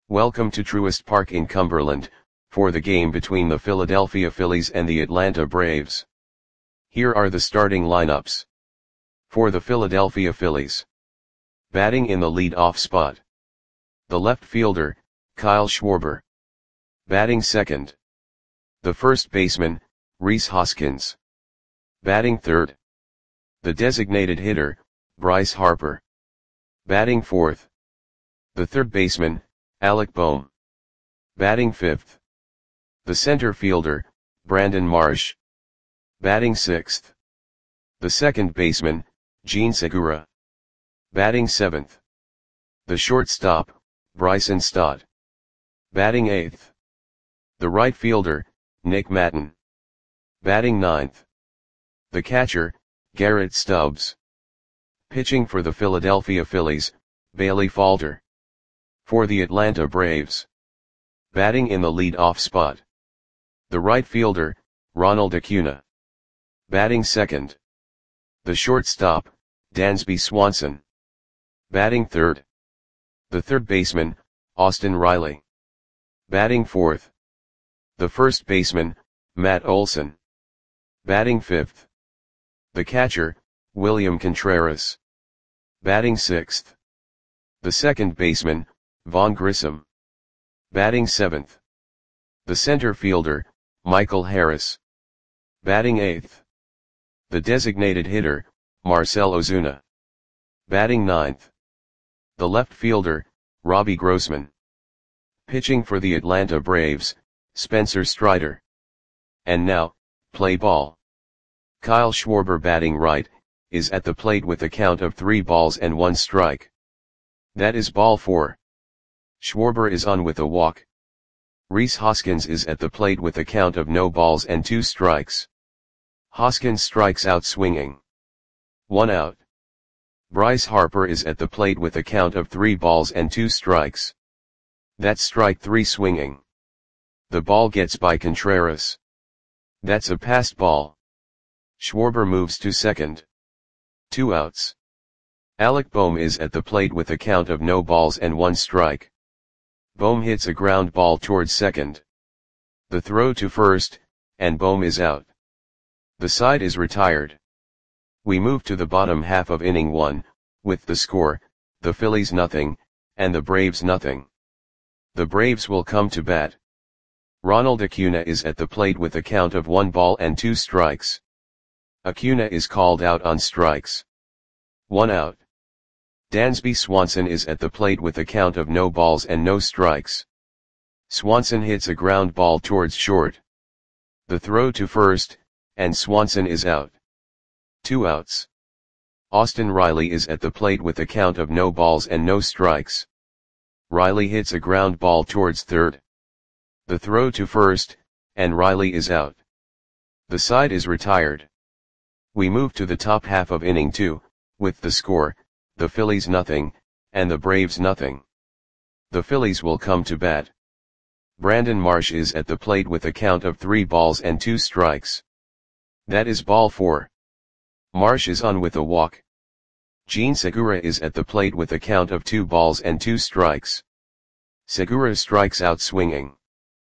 Welcome to Truist Park in Cumberland, for the game between the Philadelphia Phillies and the Atlanta Braves. Here are the starting lineups. For the Philadelphia Phillies. Batting in the lead-off spot. The left fielder, Kyle Schwarber. Batting second. The first baseman, Rhys Hoskins. Batting third. The designated hitter, Bryce Harper. Batting fourth. The third baseman, Alec Bohm. Batting fifth. The center fielder, Brandon Marsh. Batting sixth. The second baseman, Jean Segura. Batting seventh. The shortstop, Bryson Stott. Batting eighth. The right fielder, Nick Maton. Batting ninth. The catcher, Garrett Stubbs. Pitching for the Philadelphia Phillies, Bailey Falter. For the Atlanta Braves. Batting in the lead-off spot. The right fielder, Ronald Acuna. Batting second. The shortstop, Dansby Swanson. Batting third. The third baseman, Austin Riley. Batting fourth. The first baseman, Matt Olson. Batting fifth. The catcher, William Contreras. Batting sixth. The second baseman, Vaughn Grissom. Batting seventh. The center fielder, Michael Harris. Batting eighth. The designated hitter, Marcell Ozuna. Batting ninth. The left fielder, Robbie Grossman. Pitching for the Atlanta Braves, Spencer Strider. And now, play ball. Kyle Schwarber batting right, is at the plate with a count of 3 balls and 1 strike. That is ball 4. Schwarber is on with a walk. Rhys Hoskins is at the plate with a count of no balls and 2 strikes. Hoskins strikes out swinging. 1 out. Bryce Harper is at the plate with a count of 3 balls and 2 strikes. That's strike 3 swinging. The ball gets by Contreras. That's a passed ball. Schwarber moves to second. 2 outs. Alec Bohm is at the plate with a count of no balls and 1 strike. Bohm hits a ground ball towards second. The throw to first, and Bohm is out. The side is retired. We move to the bottom half of inning 1, with the score, the Phillies nothing, and the Braves nothing. The Braves will come to bat. Ronald Acuna is at the plate with a count of 1 ball and 2 strikes. Acuna is called out on strikes. 1 out. Dansby Swanson is at the plate with a count of no balls and no strikes. Swanson hits a ground ball towards short. The throw to first, and Swanson is out. 2 outs. Austin Riley is at the plate with a count of no balls and no strikes. Riley hits a ground ball towards third. The throw to first, and Riley is out. The side is retired. We move to the top half of inning 2, with the score, the Phillies nothing, and the Braves nothing. The Phillies will come to bat. Brandon Marsh is at the plate with a count of 3 balls and 2 strikes. That is ball 4. Marsh is on with a walk. Jean Segura is at the plate with a count of 2 balls and 2 strikes. Segura strikes out swinging.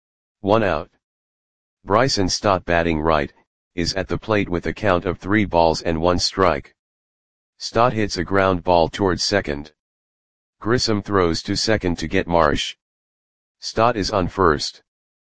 1 out. Bryson Stott batting right, is at the plate with a count of 3 balls and 1 strike. Stott hits a ground ball towards second. Grissom throws to second to get Marsh. Stott is on first.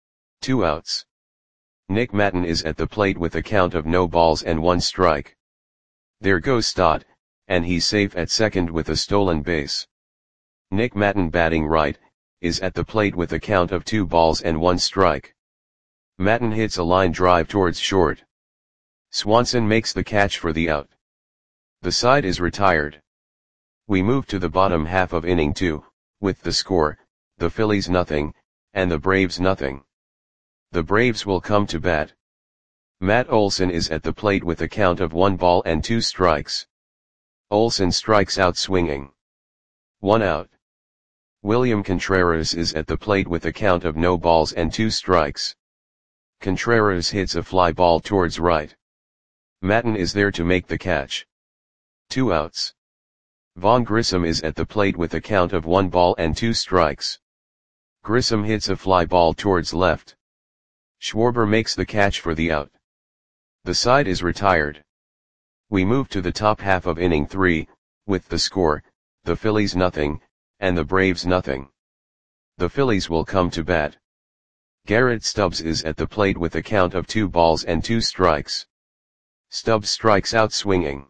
2 outs. Nick Maton is at the plate with a count of no balls and 1 strike. There goes Stott, and he's safe at second with a stolen base. Nick Maton batting right, is at the plate with a count of 2 balls and 1 strike. Maton hits a line drive towards short. Swanson makes the catch for the out. The side is retired. We move to the bottom half of inning 2, with the score, the Phillies nothing, and the Braves nothing. The Braves will come to bat. Matt Olson is at the plate with a count of 1 ball and 2 strikes. Olson strikes out swinging. 1 out. William Contreras is at the plate with a count of no balls and 2 strikes. Contreras hits a fly ball towards right. Maton is there to make the catch. 2 outs. Vaughn Grissom is at the plate with a count of 1 ball and 2 strikes. Grissom hits a fly ball towards left. Schwarber makes the catch for the out. The side is retired. We move to the top half of inning 3, with the score, the Phillies nothing, and the Braves nothing. The Phillies will come to bat. Garrett Stubbs is at the plate with a count of 2 balls and 2 strikes. Stubbs strikes out swinging.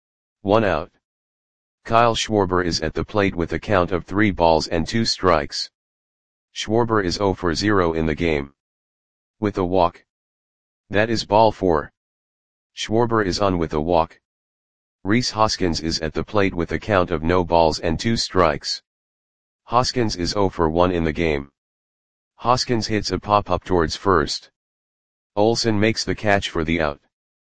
1 out. Kyle Schwarber is at the plate with a count of 3 balls and 2 strikes. Schwarber is 0 for 0 in the game. With a walk. That is ball 4. Schwarber is on with a walk. Rhys Hoskins is at the plate with a count of no balls and 2 strikes. Hoskins is 0 for 1 in the game. Hoskins hits a pop-up towards first. Olsen makes the catch for the out.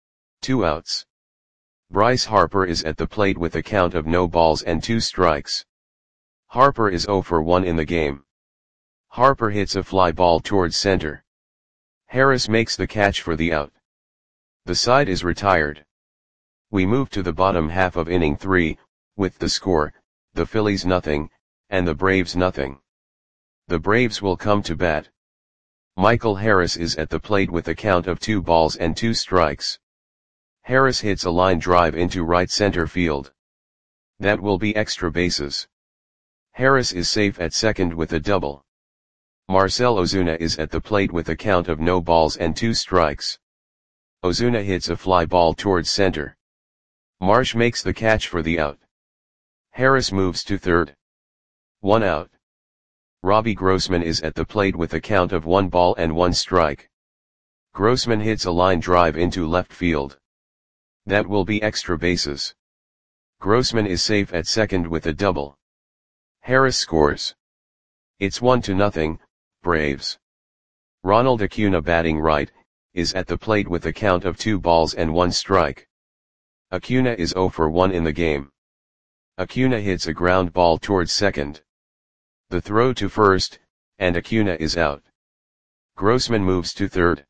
2 outs. Bryce Harper is at the plate with a count of no balls and 2 strikes. Harper is 0 for 1 in the game. Harper hits a fly ball towards center. Harris makes the catch for the out. The side is retired. We move to the bottom half of inning 3, with the score, the Phillies nothing, and the Braves nothing. The Braves will come to bat. Michael Harris is at the plate with a count of 2 balls and 2 strikes. Harris hits a line drive into right center field. That will be extra bases. Harris is safe at second with a double. Marcell Ozuna is at the plate with a count of no balls and 2 strikes. Ozuna hits a fly ball towards center. Marsh makes the catch for the out. Harris moves to third. 1 out. Robbie Grossman is at the plate with a count of 1 ball and 1 strike. Grossman hits a line drive into left field. That will be extra bases. Grossman is safe at second with a double. Harris scores. It's 1-0, Braves. Ronald Acuna, batting right, is at the plate with a count of 2 balls and 1 strike. Acuna is 0 for 1 in the game. Acuna hits a ground ball towards second. The throw to first, and Acuna is out. Grossman moves to third.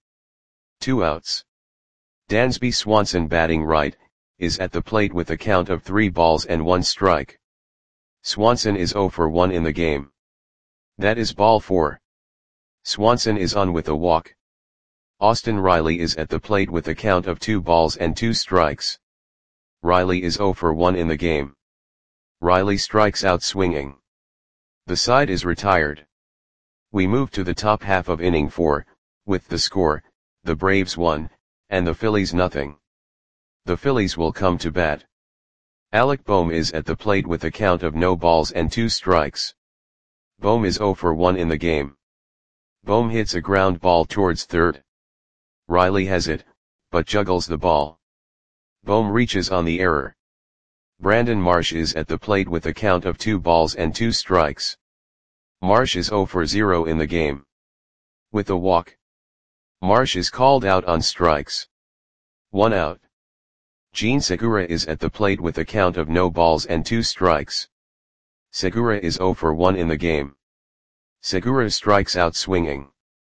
2 outs. Dansby Swanson, batting right, is at the plate with a count of 3 balls and 1 strike. Swanson is 0 for 1 in the game. That is ball 4. Swanson is on with a walk. Austin Riley is at the plate with a count of 2 balls and 2 strikes. Riley is 0 for 1 in the game. Riley strikes out swinging. The side is retired. We move to the top half of inning 4, with the score, the Braves 1, and the Phillies nothing. The Phillies will come to bat. Alec Bohm is at the plate with a count of no balls and 2 strikes. Bohm is 0 for 1 in the game. Bohm hits a ground ball towards third. Riley has it, but juggles the ball. Bohm reaches on the error. Brandon Marsh is at the plate with a count of 2 balls and 2 strikes. Marsh is 0 for 0 in the game. With a walk. Marsh is called out on strikes. 1 out. Jean Segura is at the plate with a count of no balls and 2 strikes. Segura is 0 for 1 in the game. Segura strikes out swinging.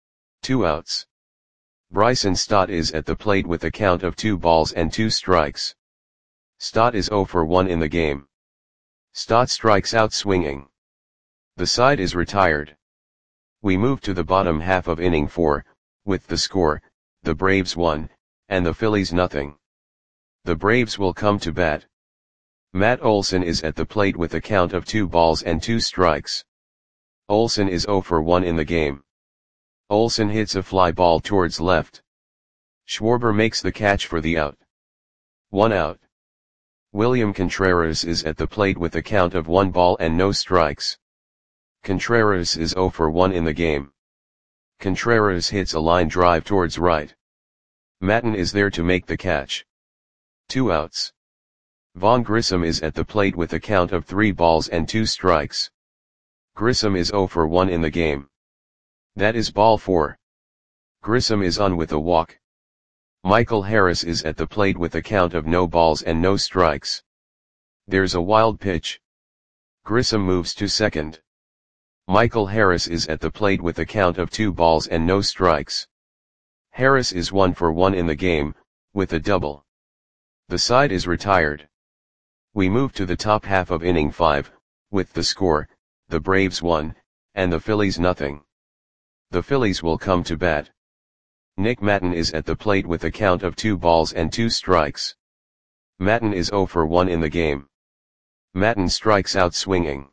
2 outs. Bryson Stott is at the plate with a count of 2 balls and 2 strikes. Stott is 0 for 1 in the game. Stott strikes out swinging. The side is retired. We move to the bottom half of inning 4, with the score, the Braves 1, and the Phillies nothing. The Braves will come to bat. Matt Olson is at the plate with a count of 2 balls and 2 strikes. Olson is 0 for 1 in the game. Olson hits a fly ball towards left. Schwarber makes the catch for the out. 1 out. William Contreras is at the plate with a count of 1 ball and no strikes. Contreras is 0 for 1 in the game. Contreras hits a line drive towards right. Maton is there to make the catch. 2 outs. Vaughn Grissom is at the plate with a count of 3 balls and 2 strikes. Grissom is 0 for 1 in the game. That is ball 4. Grissom is on with a walk. Michael Harris is at the plate with a count of no balls and no strikes. There's a wild pitch. Grissom moves to second. Michael Harris is at the plate with a count of 2 balls and no strikes. Harris is 1 for 1 in the game, with a double. The side is retired. We move to the top half of inning 5, with the score, the Braves 1, and the Phillies nothing. The Phillies will come to bat. Nick Maton is at the plate with a count of 2 balls and 2 strikes. Maton is 0 for 1 in the game. Maton strikes out swinging.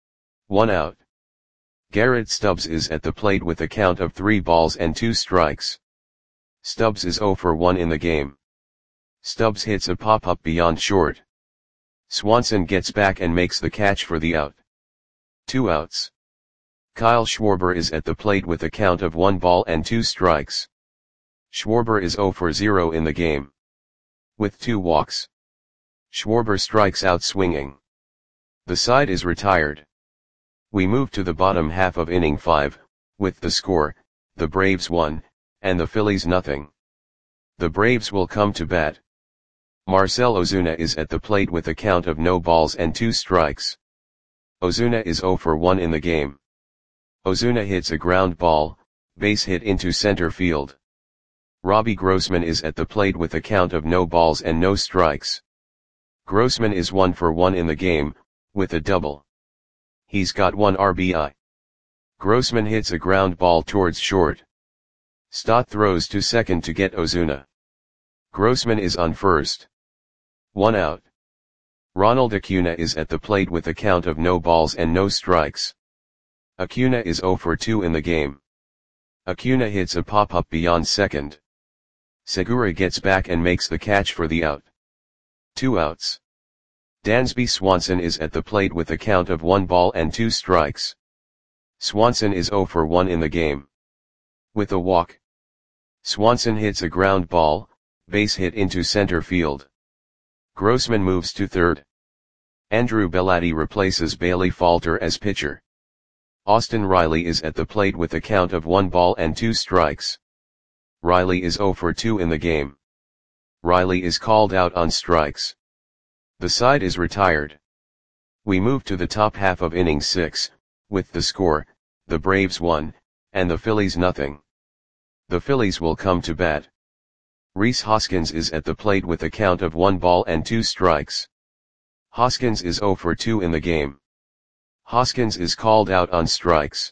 1 out. Garrett Stubbs is at the plate with a count of 3 balls and 2 strikes. Stubbs is 0 for 1 in the game. Stubbs hits a pop-up beyond short. Swanson gets back and makes the catch for the out. 2 outs. Kyle Schwarber is at the plate with a count of 1 ball and 2 strikes. Schwarber is 0 for 0 in the game. With 2 walks. Schwarber strikes out swinging. The side is retired. We move to the bottom half of inning 5, with the score, the Braves 1, and the Phillies nothing. The Braves will come to bat. Marcell Ozuna is at the plate with a count of no balls and 2 strikes. Ozuna is 0 for 1 in the game. Ozuna hits a ground ball, base hit into center field. Robbie Grossman is at the plate with a count of no balls and no strikes. Grossman is 1 for 1 in the game, with a double. He's got 1 RBI. Grossman hits a ground ball towards short. Stott throws to second to get Ozuna. Grossman is on first. 1 out. Ronald Acuna is at the plate with a count of no balls and no strikes. Acuna is 0 for 2 in the game. Acuna hits a pop-up beyond second. Segura gets back and makes the catch for the out. 2 outs. Dansby Swanson is at the plate with a count of 1 ball and 2 strikes. Swanson is 0 for 1 in the game. With a walk. Swanson hits a ground ball, base hit into center field. Grossman moves to third. Andrew Bellatti replaces Bailey Falter as pitcher. Austin Riley is at the plate with a count of 1 ball and 2 strikes. Riley is 0 for 2 in the game. Riley is called out on strikes. The side is retired. We move to the top half of inning 6, with the score, the Braves 1, and the Phillies nothing. The Phillies will come to bat. Rhys Hoskins is at the plate with a count of 1 ball and 2 strikes. Hoskins is 0 for 2 in the game. Hoskins is called out on strikes.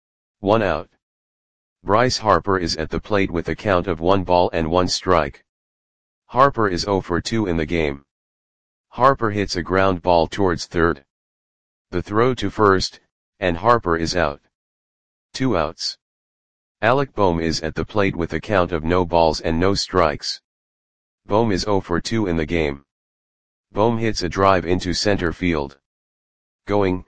1 out. Bryce Harper is at the plate with a count of 1 ball and 1 strike. Harper is 0 for 2 in the game. Harper hits a ground ball towards third. The throw to first, and Harper is out. 2 outs. Alec Bohm is at the plate with a count of no balls and no strikes. Bohm is 0 for 2 in the game. Bohm hits a drive into center field. Going,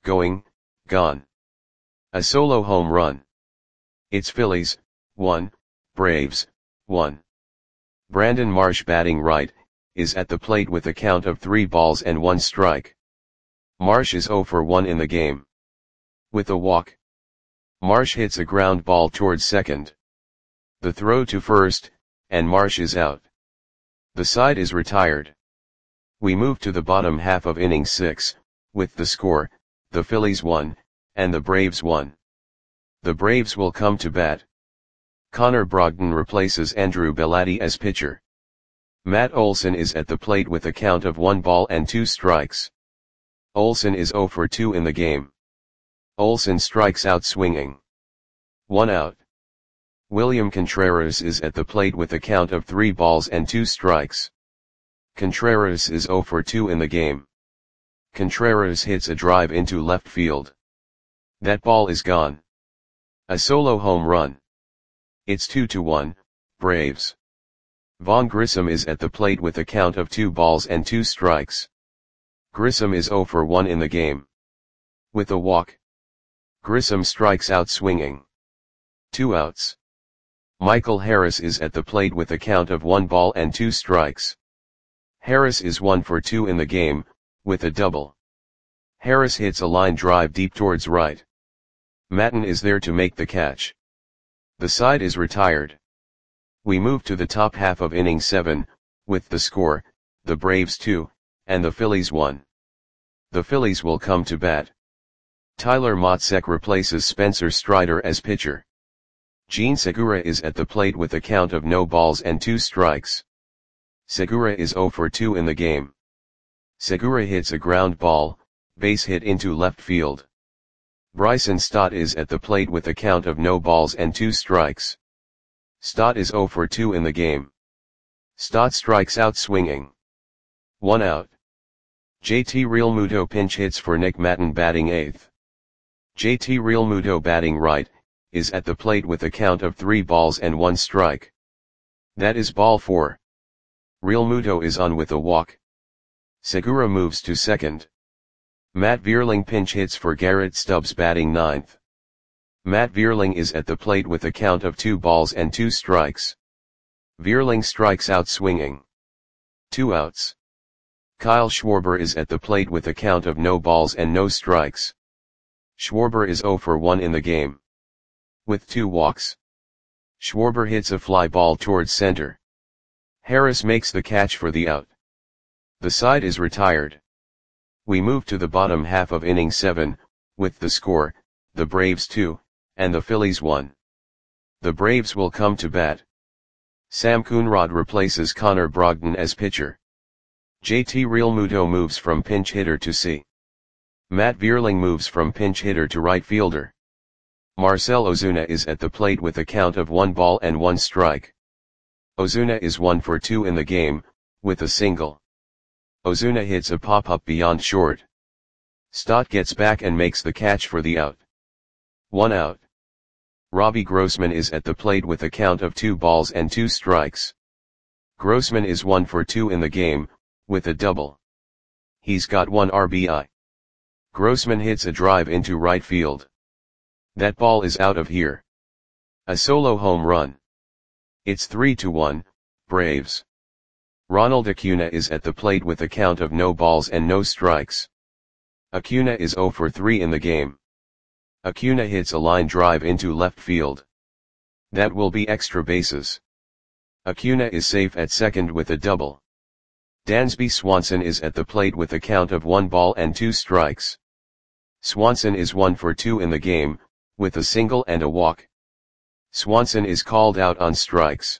gone. A solo home run. It's Phillies, 1, Braves, 1. Brandon Marsh batting right, is at the plate with a count of 3 balls and 1 strike. Marsh is 0 for 1 in the game. With a walk. Marsh hits a ground ball towards second. The throw to first, and Marsh is out. The side is retired. We move to the bottom half of inning 6, with the score, the Phillies 1, and the Braves 1. The Braves will come to bat. Connor Brogdon replaces Andrew Bellatti as pitcher. Matt Olson is at the plate with a count of 1 ball and 2 strikes. Olson is 0 for 2 in the game. Olson strikes out swinging. 1 out. William Contreras is at the plate with a count of 3 balls and 2 strikes. Contreras is 0 for 2 in the game. Contreras hits a drive into left field. That ball is gone. A solo home run. It's 2-1, Braves. Vaughn Grissom is at the plate with a count of 2 balls and 2 strikes. Grissom is 0 for 1 in the game. With a walk. Grissom strikes out swinging. 2 outs. Michael Harris is at the plate with a count of 1 ball and 2 strikes. Harris is 1 for 2 in the game, with a double. Harris hits a line drive deep towards right. Maton is there to make the catch. The side is retired. We move to the top half of inning 7, with the score, the Braves 2, and the Phillies 1. The Phillies will come to bat. Tyler Matzek replaces Spencer Strider as pitcher. Jean Segura is at the plate with a count of no balls and 2 strikes. Segura is 0 for 2 in the game. Segura hits a ground ball, base hit into left field. Bryson Stott is at the plate with a count of no balls and 2 strikes. Stott is 0 for 2 in the game. Stott strikes out swinging. 1 out. JT Realmuto pinch hits for Nick Maton batting 8th. JT Realmuto batting right, is at the plate with a count of 3 balls and 1 strike. That is ball 4. Realmuto is on with a walk. Segura moves to second. Matt Vierling pinch hits for Garrett Stubbs batting 9th. Matt Vierling is at the plate with a count of 2 balls and 2 strikes. Vierling strikes out swinging. 2 outs. Kyle Schwarber is at the plate with a count of no balls and no strikes. Schwarber is 0 for 1 in the game. With 2 walks. Schwarber hits a fly ball towards center. Harris makes the catch for the out. The side is retired. We move to the bottom half of inning 7, with the score, the Braves 2, and the Phillies 1. The Braves will come to bat. Sam Coonrod replaces Connor Brogdon as pitcher. JT Realmuto moves from pinch hitter to C. Matt Vierling moves from pinch hitter to right fielder. Marcell Ozuna is at the plate with a count of 1 ball and 1 strike. Ozuna is 1 for 2 in the game, with a single. Ozuna hits a pop-up beyond short. Stott gets back and makes the catch for the out. 1 out. Robbie Grossman is at the plate with a count of 2 balls and 2 strikes. Grossman is 1 for 2 in the game, with a double. He's got 1 RBI. Grossman hits a drive into right field. That ball is out of here. A solo home run. It's 3-1, Braves. Ronald Acuna is at the plate with a count of no balls and no strikes. Acuna is 0 for 3 in the game. Acuna hits a line drive into left field. That will be extra bases. Acuna is safe at second with a double. Dansby Swanson is at the plate with a count of 1 ball and 2 strikes. Swanson is 1 for 2 in the game, with a single and a walk. Swanson is called out on strikes.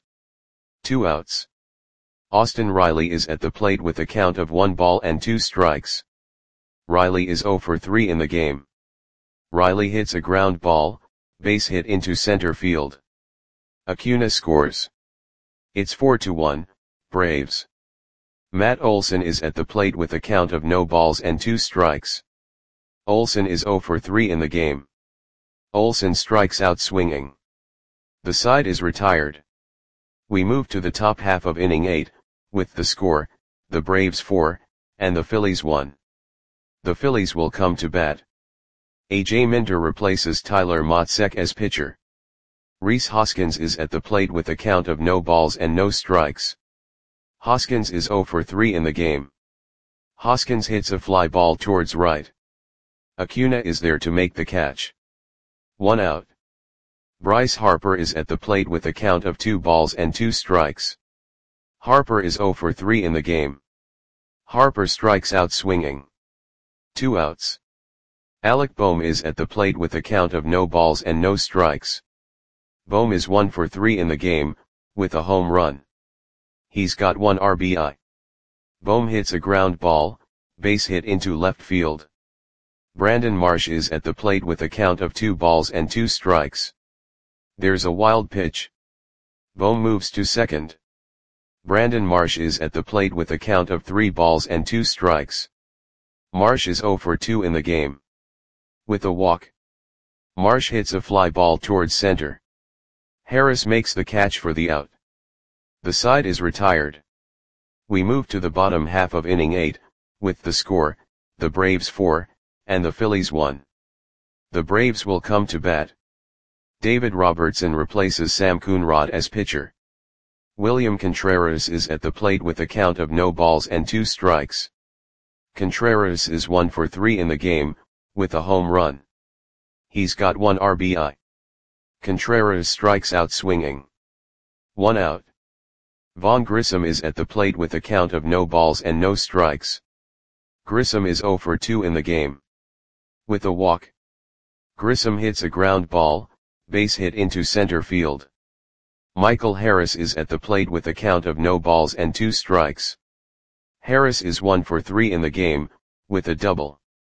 2 outs. Austin Riley is at the plate with a count of 1 ball and 2 strikes. Riley is 0 for 3 in the game. Riley hits a ground ball, base hit into center field. Acuna scores. It's 4-1, Braves. Matt Olson is at the plate with a count of no balls and 2 strikes. Olson is 0 for 3 in the game. Olson strikes out swinging. The side is retired. We move to the top half of inning 8, with the score, the Braves 4, and the Phillies 1. The Phillies will come to bat. A.J. Minter replaces Tyler Matzek as pitcher. Rhys Hoskins is at the plate with a count of no balls and no strikes. Hoskins is 0 for 3 in the game. Hoskins hits a fly ball towards right. Acuna is there to make the catch. 1 out. Bryce Harper is at the plate with a count of 2 balls and 2 strikes. Harper is 0 for 3 in the game. Harper strikes out swinging. 2 outs. Alec Bohm is at the plate with a count of no balls and no strikes. Bohm is 1 for 3 in the game, with a home run. He's got 1 RBI. Bohm hits a ground ball, base hit into left field. Brandon Marsh is at the plate with a count of 2 balls and 2 strikes. There's a wild pitch. Bohm moves to second. Brandon Marsh is at the plate with a count of 3 balls and 2 strikes. Marsh is 0 for 2 in the game. With a walk. Marsh hits a fly ball towards center. Harris makes the catch for the out. The side is retired. We move to the bottom half of inning 8, with the score, the Braves 4, and the Phillies 1. The Braves will come to bat. David Robertson replaces Sam Coonrod as pitcher. William Contreras is at the plate with a count of no balls and 2 strikes. Contreras is 1 for 3 in the game, with a home run. He's got 1 RBI. Contreras strikes out swinging. 1 out. Vaughn Grissom is at the plate with a count of no balls and no strikes. Grissom is 0 for 2 in the game. With a walk. Grissom hits a ground ball, base hit into center field. Michael Harris is at the plate with a count of no balls and 2 strikes. Harris is 1 for 3 in the game, with a double.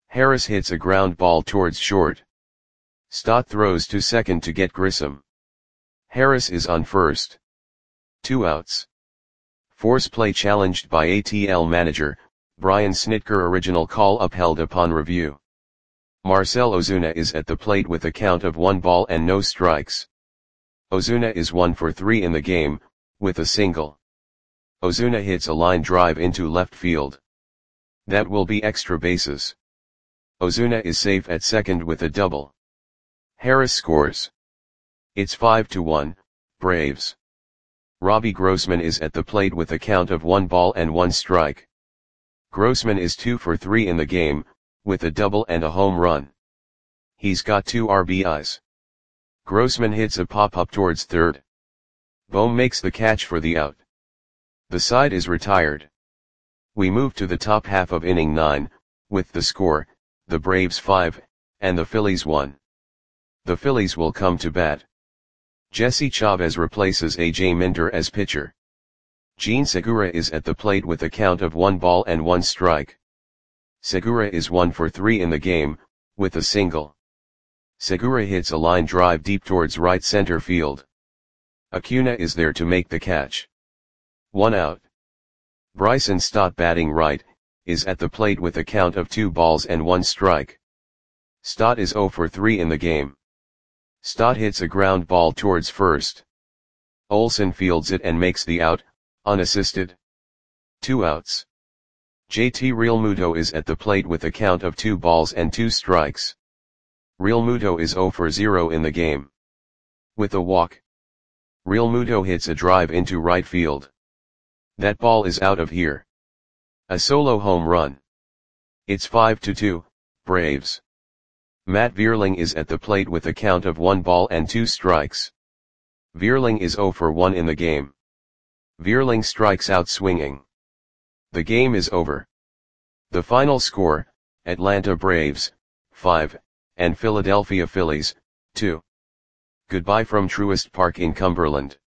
Harris hits a ground ball towards short. Stott throws to second to get Grissom. Harris is on first. 2 outs. Force play challenged by ATL manager, Brian Snitker. Original call upheld upon review. Marcell Ozuna is at the plate with a count of 1 ball and no strikes. Ozuna is 1 for 3 in the game, with a single. Ozuna hits a line drive into left field. That will be extra bases. Ozuna is safe at second with a double. Harris scores. It's 5-1, Braves. Robbie Grossman is at the plate with a count of 1 ball and 1 strike. Grossman is 2 for 3 in the game, with a double and a home run. He's got 2 RBIs. Grossman hits a pop-up towards third. Bohm makes the catch for the out. The side is retired. We move to the top half of inning 9, with the score, the Braves 5, and the Phillies 1. The Phillies will come to bat. Jesse Chavez replaces AJ Minter as pitcher. Jean Segura is at the plate with a count of 1 ball and 1 strike. Segura is 1 for 3 in the game, with a single. Segura hits a line drive deep towards right center field. Acuna is there to make the catch. 1 out. Bryson Stott, batting right, is at the plate with a count of 2 balls and 1 strike. Stott is 0 for 3 in the game. Stott hits a ground ball towards first. Olson fields it and makes the out, unassisted. 2 outs. JT Realmuto is at the plate with a count of 2 balls and 2 strikes. Realmuto is 0 for 0 in the game. With a walk. Realmuto hits a drive into right field. That ball is out of here. A solo home run. It's 5-2, Braves. Matt Vierling is at the plate with a count of 1 ball and 2 strikes. Vierling is 0 for 1 in the game. Vierling strikes out swinging. The game is over. The final score, Atlanta Braves, 5, and Philadelphia Phillies, 2. Goodbye from Truist Park in Cumberland.